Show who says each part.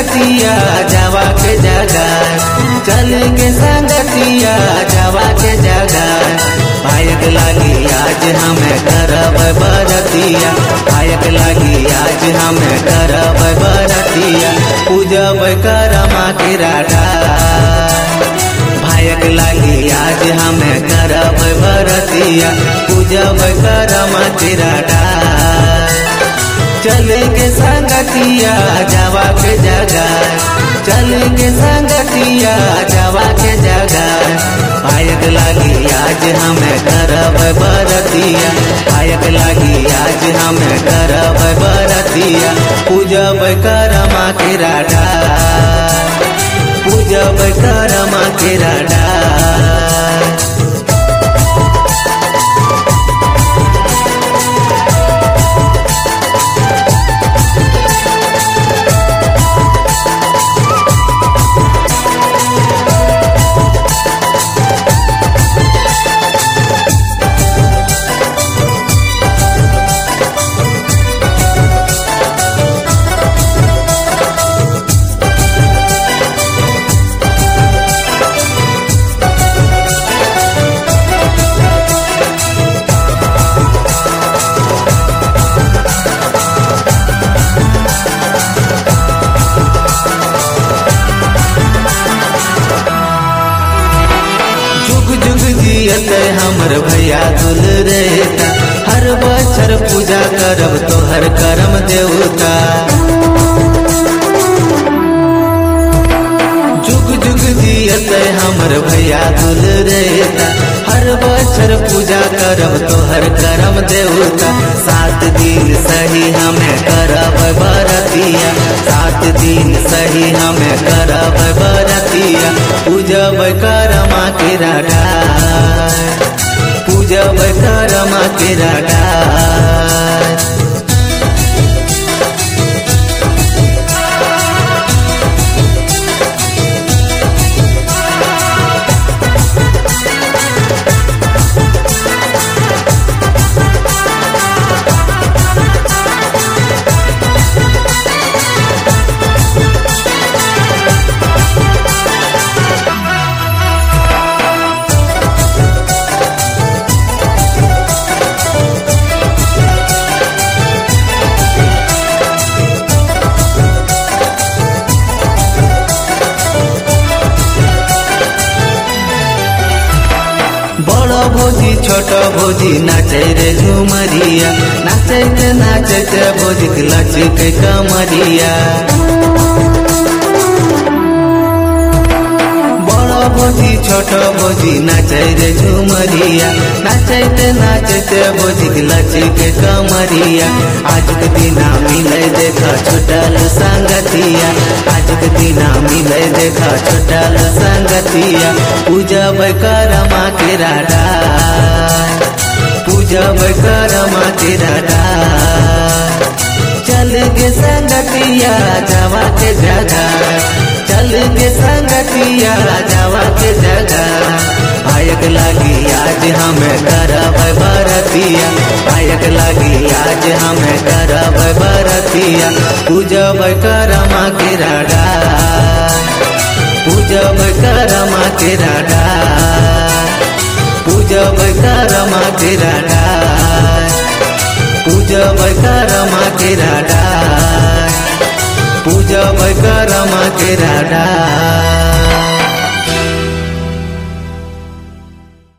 Speaker 1: संगतिया जावा के जगह, चल के संगतिया जावा के जगह। भायक लागी आज हमें करब बरतिया, भायक लागी आज हमें करब बरतिया। पूजब करमा के राधा, भायक लागी आज हमें करब बरतिया। पूजब करमा के राधा, चल के संगतिया जावा के जगह, चल के संगतिया जावा के जगह। भायक लागी आज हमें करब बरतिया, भायक लागी आज हमें करब बरतिया। पूजब करमा के राधा, पूजब करमा के राधा। जियत हमर भैया दुल रहता, हर बछर पूजा करब तोहर करम देवता। जुग जुग जियत हमर भैया दुल रहता, हर बछर पूजा करब तोहर करम देवता। 7 दिन सही हमें करब बरतिया, 7 दिन सही हमें करब बरतिया। पूजब करमा के राधा, पूजब करमा के राधा। बड़ भोजी छोट भोजी नाचे रे झुमरिया, नाचते नाचते भोजी लचक कमरिया। बड़ भोजी छोट भोजी नाचे रे झुमरिया, नाचते नाचते भोजी लचक कमरिया। आज के दिना मिले देखा छुटल संगतिया, आज के दिना मिले देखा छुटल संगतिया। पूजब करमा के राधा, पूजब करमा के राधा। चल के संगतिया जावा के जगह, चल के संगतिया जावा के जगह। भायक लागी आज हमें करब बरतिया, भायक लागी आज हमें करब बरतिया। पूजब करमा के राधा, पूजब करमा के राधा, पूजब करमा के राधा, पूजब करमा के राधा, पूजब करमा के राधा।